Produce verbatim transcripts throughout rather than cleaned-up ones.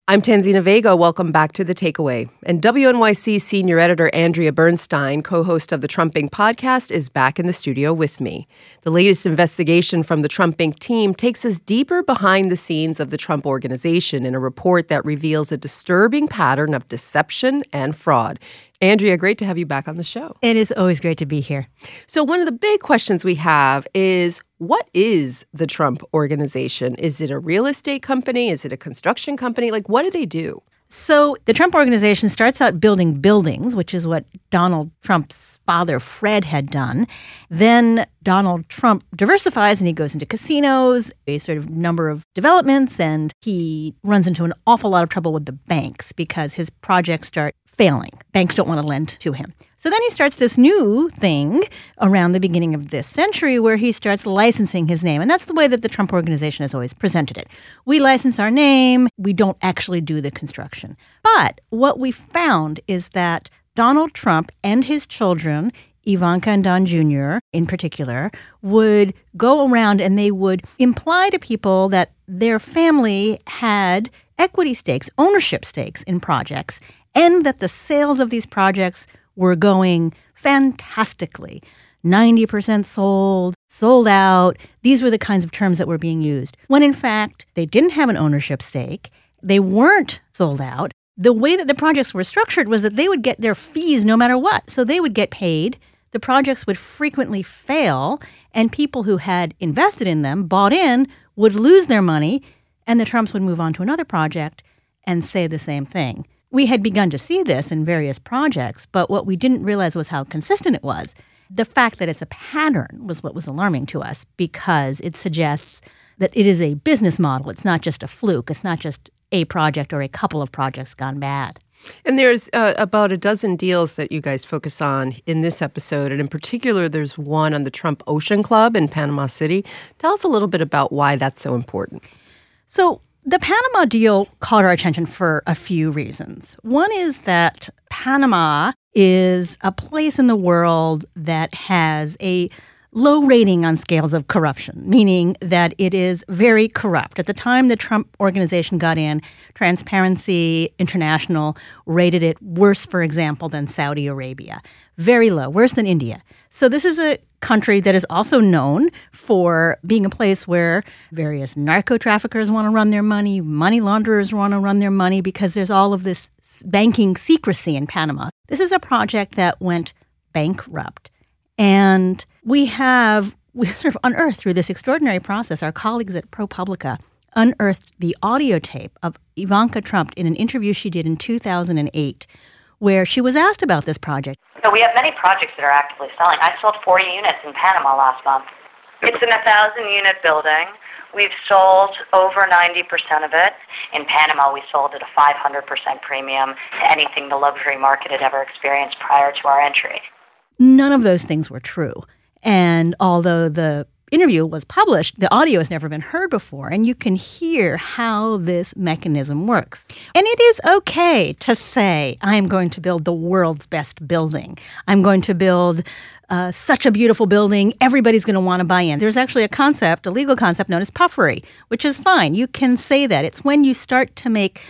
I'm Tanzina Vega. Welcome back to The Takeaway. And W N Y C senior editor Andrea Bernstein, co-host of the Trumping podcast, is back in the studio with me. The latest investigation from the Trumping team takes us deeper behind the scenes of the Trump Organization in a report that reveals a disturbing pattern of deception and fraud. Andrea, great to have you back on the show. It is always great to be here. So one of the big questions we have is, what is the Trump Organization? Is it a real estate company? Is it a construction company? Like, what do they do? So the Trump Organization starts out building buildings, which is what Donald Trump's father, Fred, had done. Then Donald Trump diversifies and he goes into casinos, a sort of number of developments, and he runs into an awful lot of trouble with the banks because his projects start failing. Banks don't want to lend to him. So then he starts this new thing around the beginning of this century where he starts licensing his name. And that's the way that the Trump Organization has always presented it. We license our name. We don't actually do the construction. But what we found is that Donald Trump and his children, Ivanka and Don Junior in particular, would go around and they would imply to people that their family had equity stakes, ownership stakes in projects, and that the sales of these projects were going fantastically. ninety percent sold, sold out. These were the kinds of terms that were being used. When in fact, they didn't have an ownership stake. They weren't sold out. The way that the projects were structured was that they would get their fees no matter what. So they would get paid. The projects would frequently fail, and people who had invested in them, bought in, would lose their money, and the Trumps would move on to another project and say the same thing. We had begun to see this in various projects, but what we didn't realize was how consistent it was. The fact that it's a pattern was what was alarming to us because it suggests that it is a business model. It's not just a fluke. It's not just a project or a couple of projects gone bad. And there's uh, about a dozen deals that you guys focus on in this episode. And in particular, there's one on the Trump Ocean Club in Panama City. Tell us a little bit about why that's so important. So the Panama deal caught our attention for a few reasons. One is that Panama is a place in the world that has a low rating on scales of corruption, meaning that it is very corrupt. At the time the Trump Organization got in, Transparency International rated it worse, for example, than Saudi Arabia. Very low, worse than India. So this is a country that is also known for being a place where various narco traffickers want to run their money, money launderers want to run their money because there's all of this banking secrecy in Panama. This is a project that went bankrupt. And we have, we sort of unearthed through this extraordinary process, our colleagues at ProPublica unearthed the audio tape of Ivanka Trump in an interview she did in two thousand eight, where she was asked about this project. So we have many projects that are actively selling. I sold forty units in Panama last month. It's an one thousand unit building. We've sold over ninety percent of it. In Panama, we sold at a five hundred percent premium to anything the luxury market had ever experienced prior to our entry. None of those things were true. And although the interview was published, the audio has never been heard before, and you can hear how this mechanism works. And it is okay to say, I'm going to build the world's best building. I'm going to build uh, such a beautiful building, everybody's going to want to buy in. There's actually a concept, a legal concept known as puffery, which is fine. You can say that. It's when you start to make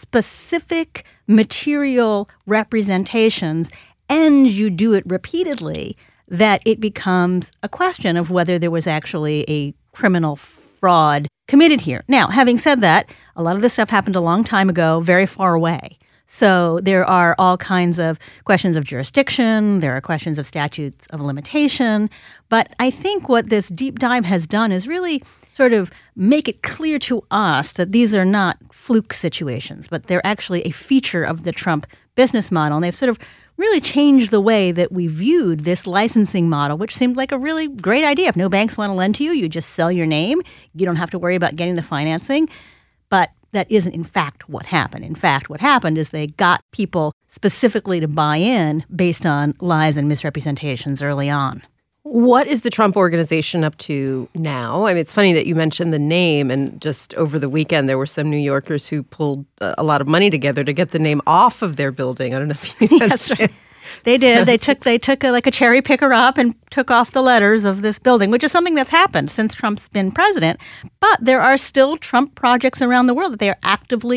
specific material representations and you do it repeatedly, that it becomes a question of whether there was actually a criminal fraud committed here. Now, having said that, a lot of this stuff happened a long time ago, very far away. So there are all kinds of questions of jurisdiction, there are questions of statutes of limitation. But I think what this deep dive has done is really sort of make it clear to us that these are not fluke situations, but they're actually a feature of the Trump business model. And they've sort of really changed the way that we viewed this licensing model, which seemed like a really great idea. If no banks want to lend to you, you just sell your name. You don't have to worry about getting the financing. But that isn't, in fact, what happened. In fact, what happened is they got people specifically to buy in based on lies and misrepresentations early on. What is the Trump Organization up to now? I mean, it's funny that you mentioned the name, and just over the weekend, there were some New Yorkers who pulled a lot of money together to get the name off of their building. I don't know if you Yes, right. They did. So, they took they took a, like a cherry picker up and took off the letters of this building, which is something that's happened since Trump's been president. But there are still Trump projects around the world that they are actively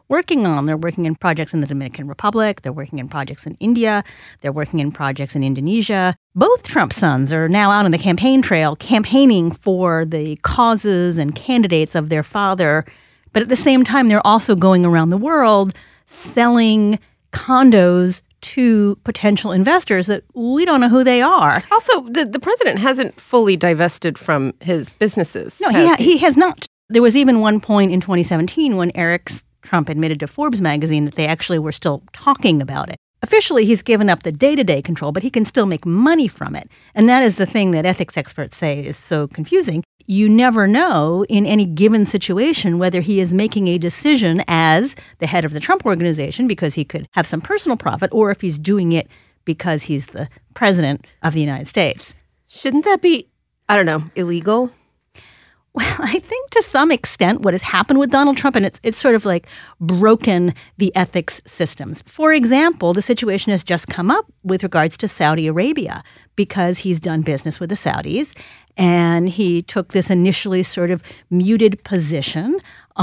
working on. They're working in projects in the Dominican Republic. They're working in projects in India. They're working in projects in Indonesia. Both Trump sons are now out on the campaign trail campaigning for the causes and candidates of their father. But at the same time, they're also going around the world selling condos to potential investors that we don't know who they are. Also, the, the president hasn't fully divested from his businesses. No, he, ha- he has not. There was even one point in twenty seventeen when Eric Trump admitted to Forbes magazine that they actually were still talking about it. Officially, he's given up the day-to-day control, but he can still make money from it. And that is the thing that ethics experts say is so confusing. You never know in any given situation whether he is making a decision as the head of the Trump organization because he could have some personal profit, or if he's doing it because he's the president of the United States. Shouldn't that be, I don't know, illegal? Well, I think to some extent what has happened with Donald Trump, and it's it's sort of like broken the ethics systems. For example, the situation has just come up with regards to Saudi Arabia because he's done business with the Saudis, and he took this initially sort of muted position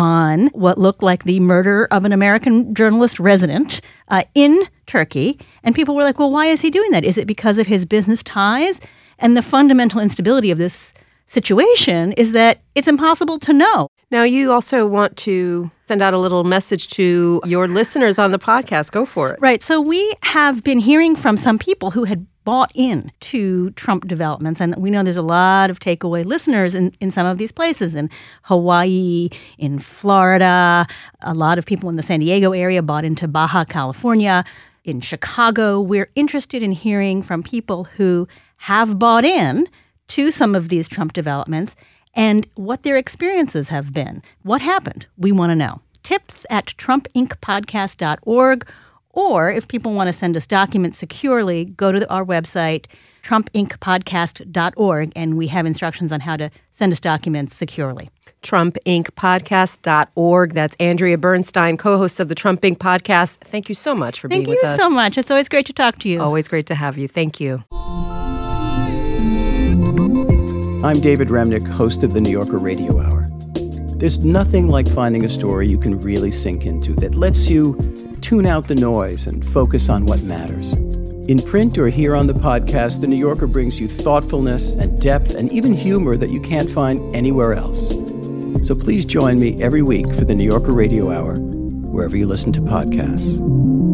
on what looked like the murder of an American journalist resident uh, in Turkey. And people were like, well, why is he doing that? Is it because of his business ties? And the fundamental instability of this situation is that it's impossible to know. Now, you also want to send out a little message to your listeners on the podcast. Go for it. Right. So we have been hearing from some people who had bought in to Trump developments. And we know there's a lot of takeaway listeners in, in some of these places, in Hawaii, in Florida. A lot of people in the San Diego area bought into Baja California. In Chicago, we're interested in hearing from people who have bought in to some of these Trump developments and what their experiences have been. What happened? We want to know. Tips at trump inc podcast dot org, or if people want to send us documents securely, go to our website, trump inc podcast dot org, and we have instructions on how to send us documents securely. trump inc podcast dot org. That's Andrea Bernstein, co-host of the Trump Incorporated podcast. Thank you so much for Thank being with us. Thank you so much. It's always great to talk to you. Always great to have you. Thank you. I'm David Remnick, host of the New Yorker Radio Hour. There's nothing like finding a story you can really sink into that lets you tune out the noise and focus on what matters. In print or here on the podcast, The New Yorker brings you thoughtfulness and depth and even humor that you can't find anywhere else. So please join me every week for the New Yorker Radio Hour, wherever you listen to podcasts.